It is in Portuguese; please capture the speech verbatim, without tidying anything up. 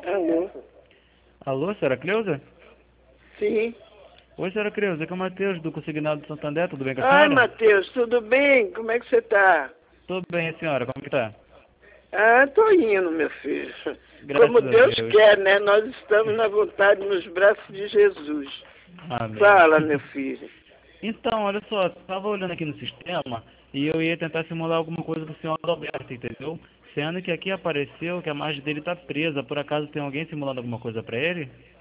Alô? Alô, senhora Cleusa? Sim. Oi, senhora Cleusa, aqui é o Matheus do Consignado do Santander, tudo bem com a Ai, senhora? Matheus, tudo bem? Como é que você tá? Tudo bem, a senhora, como que tá? Ah, tô indo, meu filho. Como Graças a Deus Deus. quer, né? Nós estamos na vontade, nos braços de Jesus. Amém. Fala, meu filho. Então, olha só, estava olhando aqui no sistema e eu ia tentar simular alguma coisa pro senhor Adalberto, entendeu? Sendo que aqui apareceu que a margem dele tá presa, por acaso tem alguém simulando alguma coisa pra ele?